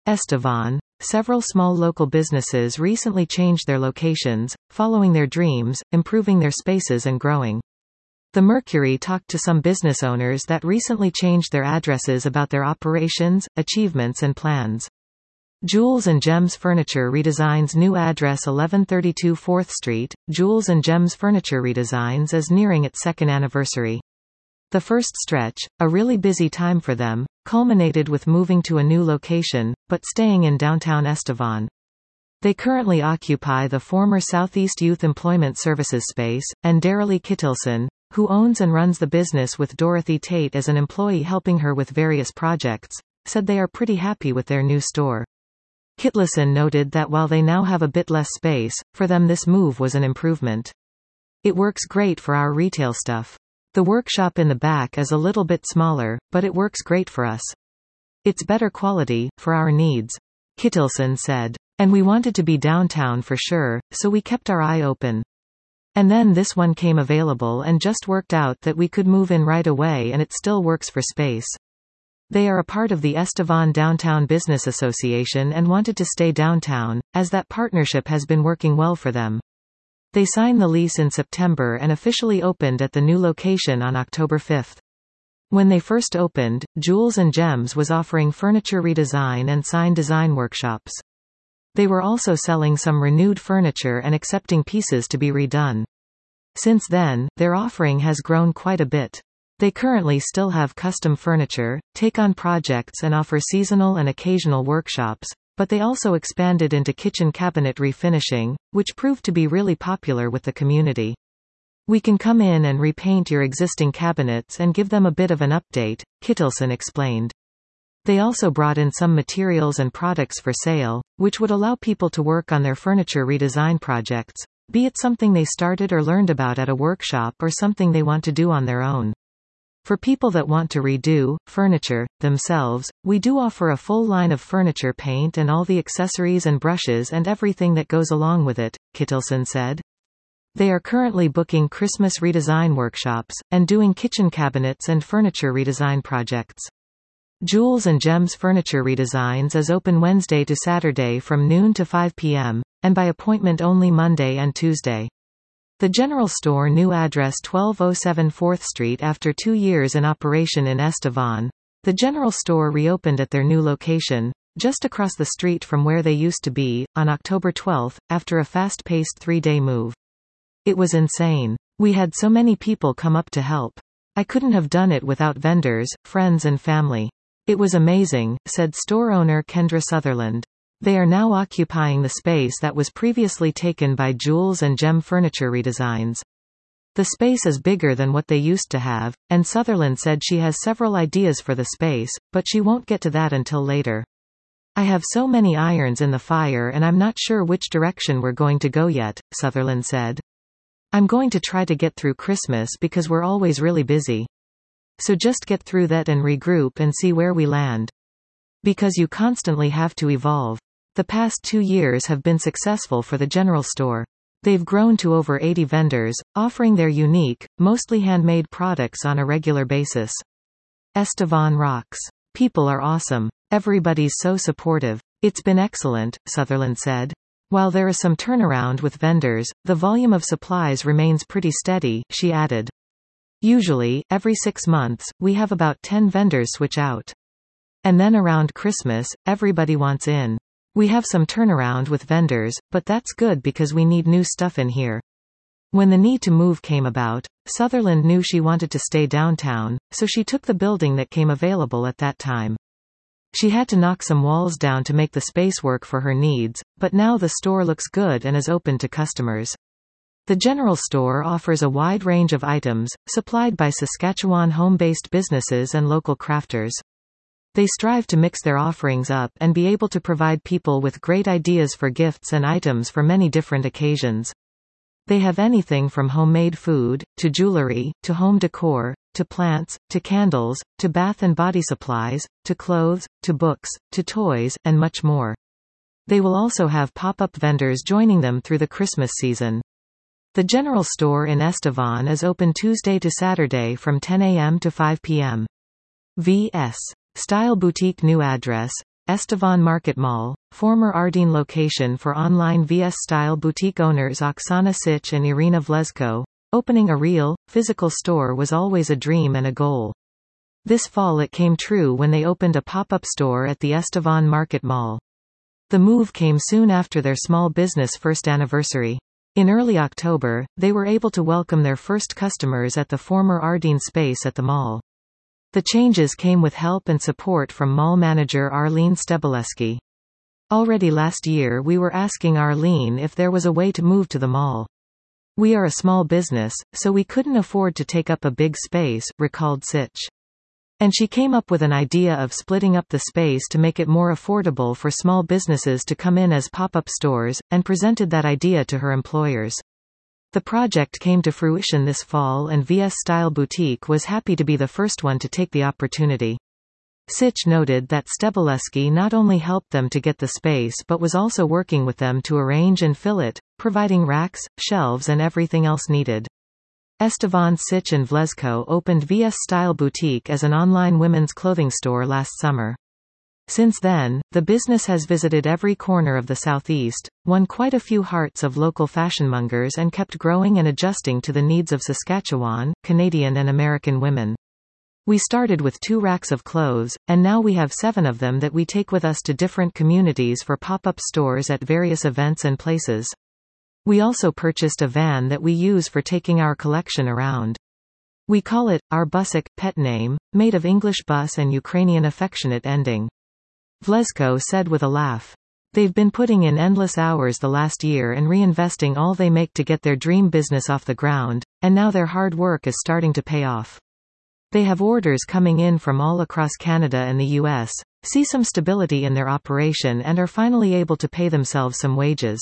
Estevan. Several small local businesses recently changed their locations, following their dreams, improving their spaces and growing. The Mercury talked to some business owners that recently changed their addresses about their operations, achievements and plans. Jewels and Gems Furniture redesigns new address 1132 4th Street. Jewels and Gems Furniture redesigns is nearing its second anniversary. The first stretch, a really busy time for them, culminated with moving to a new location, but staying in downtown Estevan. They currently occupy the former Southeast Youth Employment Services space, and Daralee Kittilson, who owns and runs the business with Dorothy Tate as an employee helping her with various projects, said they are pretty happy with their new store. Kittilson noted that while they now have a bit less space, for them this move was an improvement. It works great for our retail stuff. The workshop in the back is a little bit smaller, but it works great for us. It's better quality, for our needs, Kittilson said. And we wanted to be downtown for sure, so we kept our eye open. And then this one came available and just worked out that we could move in right away and it still works for space. They are a part of the Estevan Downtown Business Association and wanted to stay downtown, as that partnership has been working well for them. They signed the lease in September and officially opened at the new location on October 5. When they first opened, Jewels and Gems was offering furniture redesign and sign design workshops. They were also selling some renewed furniture and accepting pieces to be redone. Since then, their offering has grown quite a bit. They currently still have custom furniture, take on projects and offer seasonal and occasional workshops, but they also expanded into kitchen cabinet refinishing, which proved to be really popular with the community. We can come in and repaint your existing cabinets and give them a bit of an update, Kittilson explained. They also brought in some materials and products for sale, which would allow people to work on their furniture redesign projects, be it something they started or learned about at a workshop or something they want to do on their own. For people that want to redo furniture themselves, we do offer a full line of furniture paint and all the accessories and brushes and everything that goes along with it, Kittilson said. They are currently booking Christmas redesign workshops, and doing kitchen cabinets and furniture redesign projects. Jewels and Gems Furniture Redesigns is open Wednesday to Saturday from noon to 5 p.m., and by appointment only Monday and Tuesday. The general store new address 1207 4th Street. After 2 years in operation in Estevan, the general store reopened at their new location, just across the street from where they used to be, on October 12, after a fast-paced 3-day move. It was insane. We had so many people come up to help. I couldn't have done it without vendors, friends and family. It was amazing, said store owner Kendra Sutherland. They are now occupying the space that was previously taken by Jewels and Gem Furniture Redesigns. The space is bigger than what they used to have, and Sutherland said she has several ideas for the space, but she won't get to that until later. I have so many irons in the fire and I'm not sure which direction we're going to go yet, Sutherland said. I'm going to try to get through Christmas because we're always really busy. So just get through that and regroup and see where we land. Because you constantly have to evolve. The past 2 years have been successful for the general store. They've grown to over 80 vendors, offering their unique, mostly handmade products on a regular basis. Estevan rocks. People are awesome. Everybody's so supportive. It's been excellent, Sutherland said. While there is some turnaround with vendors, the volume of supplies remains pretty steady, she added. Usually, every 6 months, we have about 10 vendors switch out. And then around Christmas, everybody wants in. We have some turnaround with vendors, but that's good because we need new stuff in here. When the need to move came about, Sutherland knew she wanted to stay downtown, so she took the building that came available at that time. She had to knock some walls down to make the space work for her needs, but now the store looks good and is open to customers. The general store offers a wide range of items, supplied by Saskatchewan home-based businesses and local crafters. They strive to mix their offerings up and be able to provide people with great ideas for gifts and items for many different occasions. They have anything from homemade food, to jewelry, to home decor, to plants, to candles, to bath and body supplies, to clothes, to books, to toys, and much more. They will also have pop-up vendors joining them through the Christmas season. The general store in Estevan is open Tuesday to Saturday from 10 a.m. to 5 p.m. V.S. Style Boutique new address, Estevan Market Mall, former Ardene location for online VS-style boutique owners Oksana Sich and Irina Vlezko. Opening a real, physical store was always a dream and a goal. This fall it came true when they opened a pop-up store at the Estevan Market Mall. The move came soon after their small business first anniversary. In early October, they were able to welcome their first customers at the former Ardene space at the mall. The changes came with help and support from mall manager Arlene Stebileski. Already last year we were asking Arlene if there was a way to move to the mall. We are a small business, so we couldn't afford to take up a big space, recalled Sich. And she came up with an idea of splitting up the space to make it more affordable for small businesses to come in as pop-up stores, and presented that idea to her employers. The project came to fruition this fall and VS Style Boutique was happy to be the first one to take the opportunity. Sich noted that Stebileski not only helped them to get the space but was also working with them to arrange and fill it, providing racks, shelves and everything else needed. Estevan Sich and Vlezko opened VS Style Boutique as an online women's clothing store last summer. Since then, the business has visited every corner of the Southeast, won quite a few hearts of local fashionmongers and kept growing and adjusting to the needs of Saskatchewan, Canadian and American women. We started with 2 racks of clothes, and now we have 7 of them that we take with us to different communities for pop-up stores at various events and places. We also purchased a van that we use for taking our collection around. We call it our Busik, pet name, made of English bus and Ukrainian affectionate ending. Vlezko said with a laugh. They've been putting in endless hours the last year and reinvesting all they make to get their dream business off the ground, and now their hard work is starting to pay off. They have orders coming in from all across Canada and the US, see some stability in their operation and are finally able to pay themselves some wages.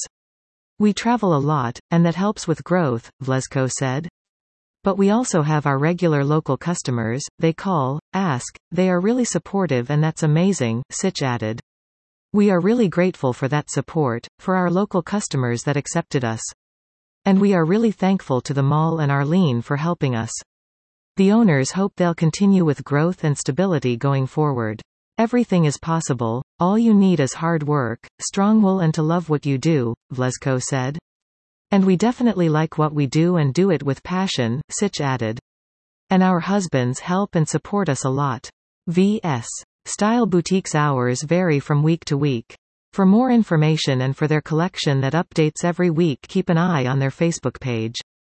We travel a lot, and that helps with growth, Vlezko said. But we also have our regular local customers, they call, ask, they are really supportive and that's amazing, Sich added. We are really grateful for that support, for our local customers that accepted us. And we are really thankful to the mall and Arlene for helping us. The owners hope they'll continue with growth and stability going forward. Everything is possible, all you need is hard work, strong will and to love what you do, Vlezko said. And we definitely like what we do and do it with passion, Sich added. And our husbands help and support us a lot. VS Style Boutique's hours vary from week to week. For more information and for their collection that updates every week, keep an eye on their Facebook page.